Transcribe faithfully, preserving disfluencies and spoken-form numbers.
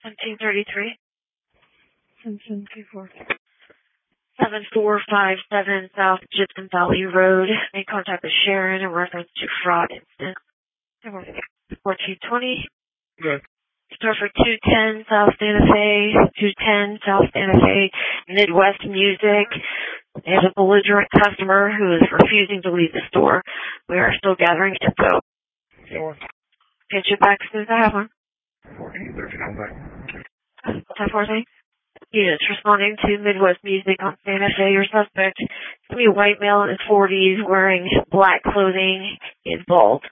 seventeen thirty-three. seventeen thirty-four. seven four five seven South Gypsum Valley Road. Make contact with Sharon in reference to fraud incident. fourteen twenty. Good. Store for two ten South Santa Fe. two ten South Santa Fe. Midwest Music. They have a belligerent customer who is refusing to leave the store. We are still gathering info. Sure. Get you back as soon as I have one. fourteen thirty, come back. ten fourteen. Units responding to Midwest Music on Santa Fe. Your suspect is a white male in his forties wearing black clothing. He is bald.